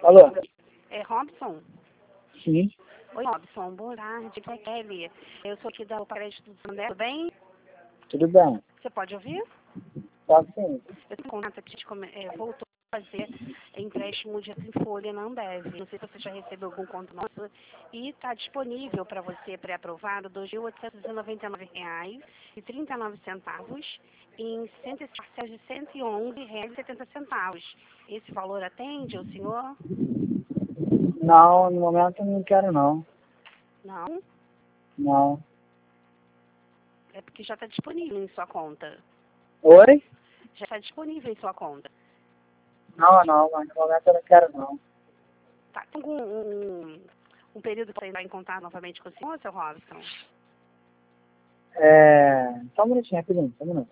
Alô? É Robson? Sim, Oi, Robson. Boa tarde. Aqui é Kelly. Eu sou aqui da Crédito do Santander. Tudo bem? tudo bem. Você pode ouvir? Tá sim. Eu tenho contato que a gente voltou a fazer empréstimo de em folha na Ambev. Não sei se você já recebeu algum conto nosso. E está disponível para você, pré-aprovado, R$ 2.899,39 em 100 parcelas de R$ 111,70. Esse valor atende ao senhor? Não, no momento eu não quero não. Não? Não. É porque já está disponível em sua conta. Oi? Já está disponível em sua conta. Não, mas no momento eu não quero não. Tá com um período para entrar em contato novamente com o senhor, seu Robson? Só um minutinho, rapidinho, só um minuto.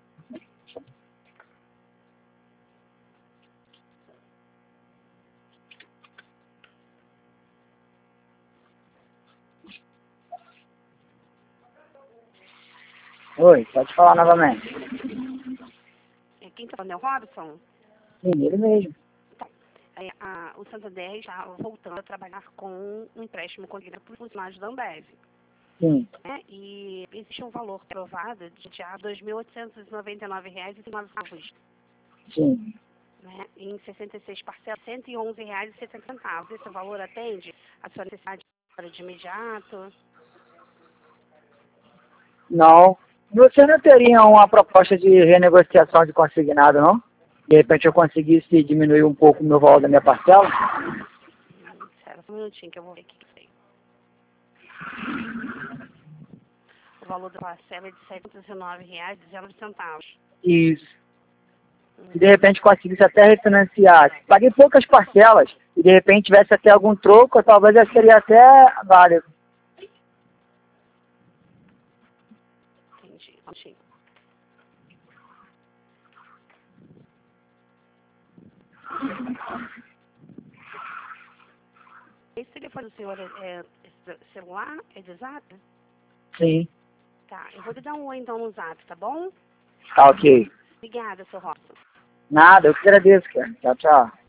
Oi, pode falar novamente. Quem está falando é o Robson? Sim, ele mesmo. O Santander está voltando a trabalhar com um empréstimo consignado por funcionários da Ambev. Sim, Né? E existe um valor aprovado de R$ 2.899,09, sim. né? Em 66 parcelas, R$ 111,70. Esse valor atende a sua necessidade de imediato? Não. Você não teria uma proposta de renegociação de consignado, não? De repente eu conseguisse diminuir um pouco o meu valor da minha parcela? Espera só um minutinho que eu vou ver aqui que tem. O valor da parcela é de R$ 719,19. Isso. Se de repente conseguisse até refinanciar. Paguei poucas parcelas e de repente tivesse até algum troco, talvez eu seria até válido. Entendi. Um minutinho. Esse telefone do senhor é celular? É de zap? Sim. Tá, eu vou lhe dar um oi então no zap, tá bom? Tá ok. Obrigada, seu Robson. Nada, eu que agradeço, cara. Tchau, tchau.